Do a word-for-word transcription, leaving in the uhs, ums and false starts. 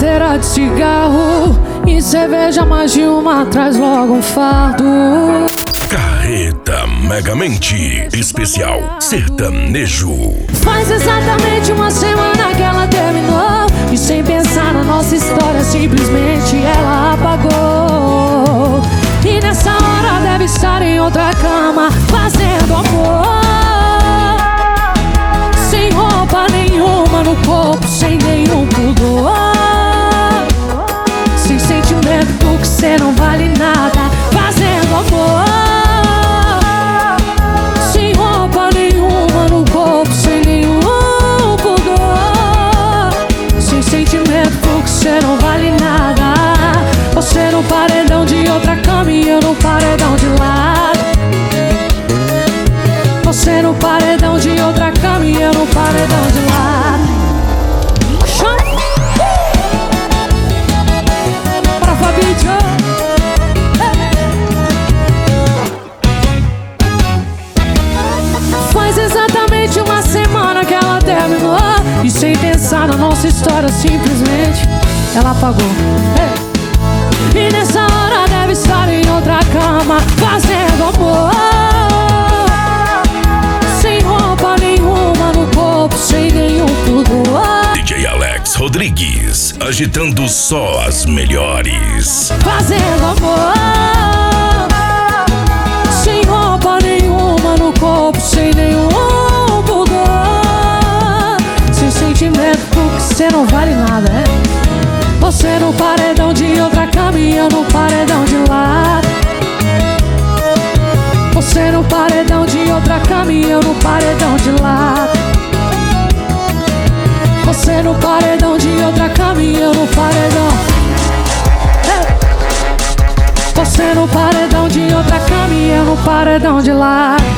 madeira de cigarro e cerveja, mais de uma traz logo um fardo. Carreta Megamente Especial Sertanejo. Faz exatamente uma semana que ela terminou e sem pensar na nossa história simplesmente ela apagou. E nessa hora deve estar em outra cama fazendo amor, sem roupa nenhuma no corpo, sem nenhum pudor, sem sentimento porque cê não vale nada, fazendo amor, sem roupa nenhuma no corpo, sem nenhum pudor, sem sentimento porque cê não vale nada. Você no paredão de outra cama e eu no paredão de lado. Você no paredão de outra cama e eu no paredão de lado. Para Fabinho. Faz exatamente uma semana que ela terminou e sem pensar na nossa história simplesmente ela apagou. Hey. E nessa hora deve estar em outra cama fazendo amor, sem roupa nenhuma no corpo, sem nenhum pudor. D J Alex Rodrigues, agitando só as melhores. Fazendo amor, sem roupa nenhuma no corpo, sem nenhum pudor, sem sentimento porque cê não vale nada, é? Você no paredão de outra cama e eu no paredão de lado. Você no paredão de outra cama e eu no paredão de lado. Você no paredão de outra cama e eu no paredão. Hey. Você no paredão de outra cama e eu no paredão de lado.